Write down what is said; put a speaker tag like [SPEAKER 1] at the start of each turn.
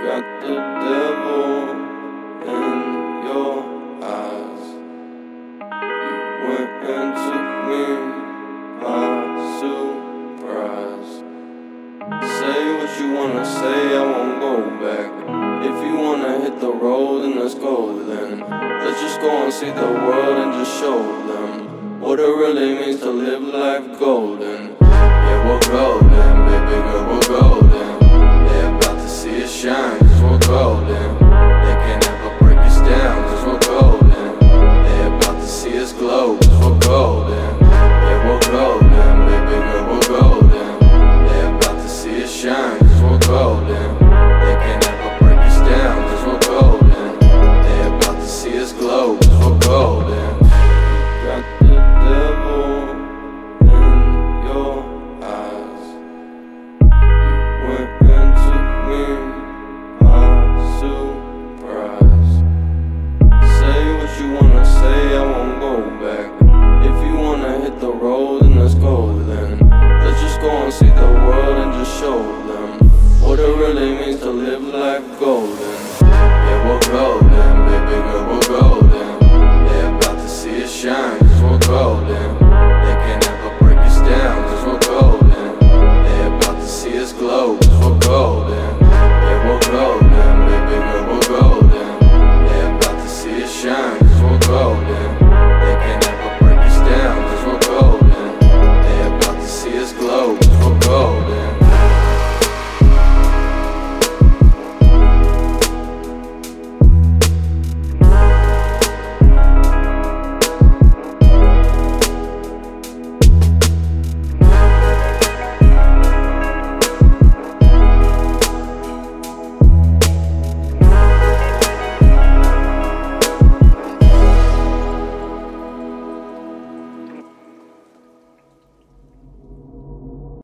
[SPEAKER 1] got the devil in your eyes. You went and took me by surprise. Say what you wanna say, I won't go back. If you wanna hit the road, then let's go then. Let's just go and see the world and just show them what it really means to live life golden. Yeah, we're golden, baby girl, we're golden. They're about to see us shine, cause we're golden. They can't ever break us down, cause we're golden. They're about to see us glow, cause we're golden. Yeah, we're golden, baby girl, we're golden. They're about to see us shine, cause we're golden. They can't ever break us down, cause we're golden. They're about to see us glow, cause we're golden. Got the devil in your eyes. You went and took me by surprise. Say what you wanna say, I won't go back. If you wanna hit the road, then let's go then. Let's just go and see the world and just show them what it really means to live life golden.